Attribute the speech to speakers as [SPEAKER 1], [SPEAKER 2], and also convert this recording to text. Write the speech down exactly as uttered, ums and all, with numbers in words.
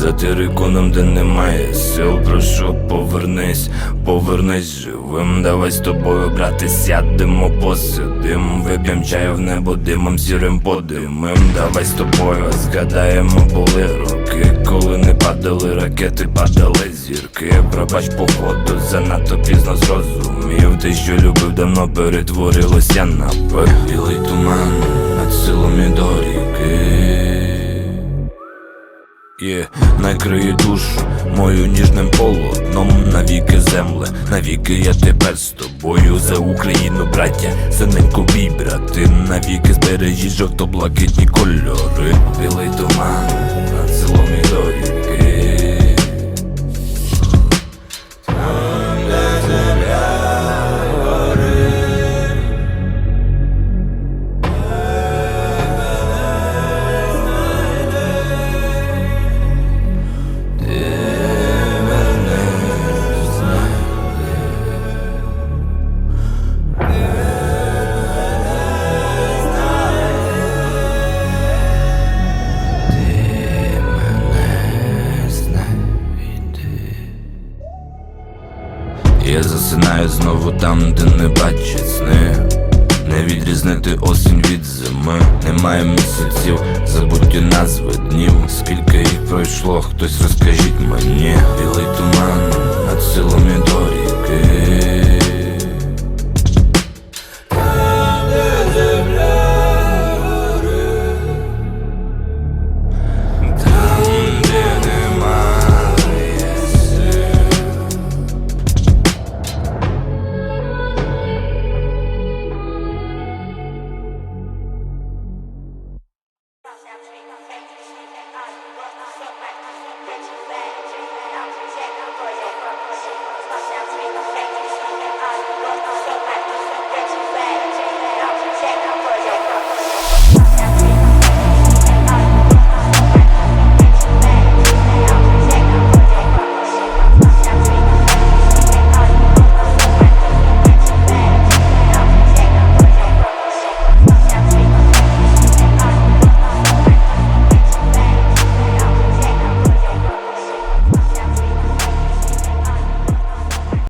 [SPEAKER 1] за тириконом, де немає сил. Прошу, повернись, повернись живим. Давай з тобою, брати, сядемо, посидим. Вип'єм чаю в небо димом сірим подимим. Давай з тобою згадаємо, були роки, коли не падали ракети, падали зірки. Пробач походу, занадто пізно зрозумів. Те, що любив, давно перетворилося на пих. Білий туман над селом і до ріки. Yeah. Накриє душу мою ніжним полотном. Навіки земле, навіки я тепер з тобою. За Україну, браття, за неньку бій, брати. Навіки збережіть жовто-блакитні кольори. Білий туман над селом і до ріки. Я засинаю знову там, де не бачать сни. Не відрізнити осінь від зими. Немає місяців, забуті назви днів. Скільки їх пройшло, хтось розкажіть мені. Білий туман над селом і до ріки.